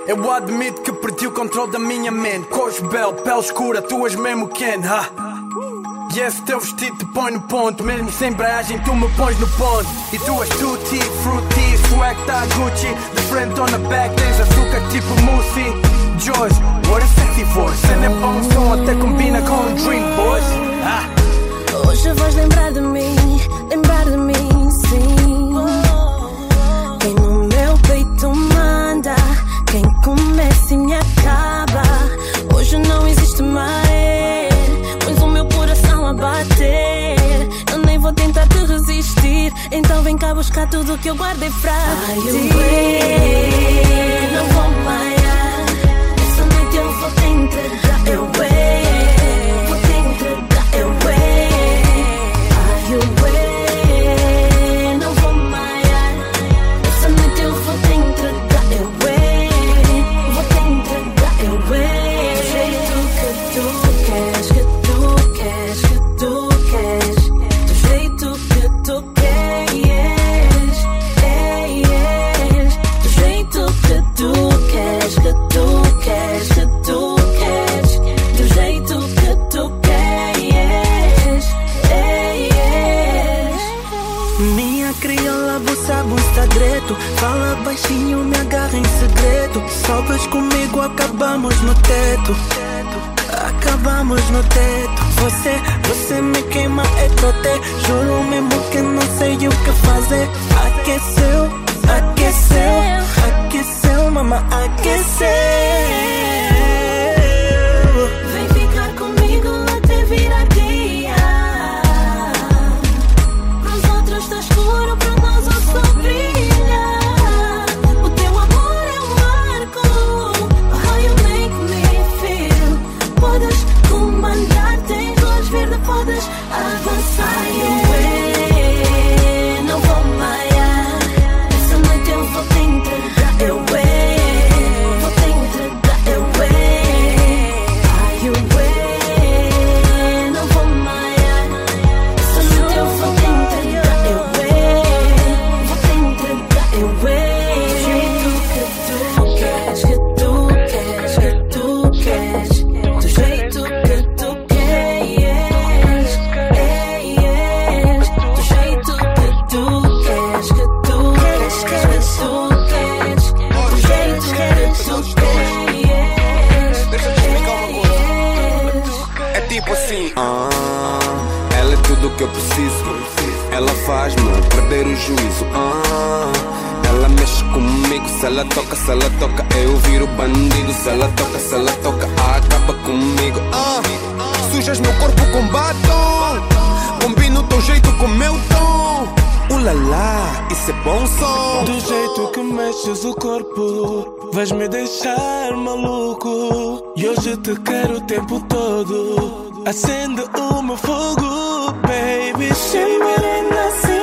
Eu admito que perdi o controle da minha mente. Coxo belo, pele escura, tu és mesmo Ken, ha? E esse teu vestido te põe no ponto. Mesmo sem embreagem tu me pões no ponto. E tu és tutti, frutti, swag tá Gucci. De frente on the back tens açúcar tipo mousse. Joyce, what a sexy voice. Cena é bom som, até combina com um drink, boys. Hoje vais lembrar de mim, sim. Quem no meu peito manda, quem começa e me acaba. Hoje não existe mais, pois o meu coração a bater. Eu nem vou tentar te resistir, então vem cá buscar tudo que eu guardei pra ti. Não vou mais, essa noite eu vou te entregar, eu vou te entregar, eu não vou mais, essa noite eu vou te entregar, eu vou te entregar, eu do jeito que tu queres, que tu queres, que tu queres, do jeito que tu queres, do jeito que tu queres, que tu queres, que tu queres, do jeito que tu queres. Minha crioula, você sabe um segredo. Fala baixinho, me agarra em segredo. Sobres comigo, acabamos no teto. Acabamos no teto. Você me queima, é tote. Juro mesmo que não sei o que fazer. Aqueceu, aqueceu, aqueceu, mama, aqueceu. Vem ficar comigo até virar dia. Pros outros tá escuro, pra nós o sol brilha. O teu amor é um marco. How you make me feel. Podes comandar, tens luz verde, podes avançar. Não vou mais, essa noite eu vou te entregar, eu vou te entregar, eu não vou mais, essa noite eu vou te entregar, eu vou te entregar, eu do jeito que tu queres, que tu queres, que tu queres, do jeito que tu queres, do jeito que tu queres, que tu queres, que tu queres, do jeito que tu queres. Deixa-me explicar uma coisa. É tipo assim. Ela é tudo o que eu preciso. Ela faz-me perder o juízo. Ela mexe comigo. Se ela toca, eu viro bandido. Se ela toca, acaba comigo. Sujas meu corpo com batom. Combina o teu jeito com o meu tom. Ulalá, isso é bom som. Do jeito que mexes o corpo, vais me deixar maluco. E hoje te quero o tempo todo. Acende o meu fogo, baby. Chama-me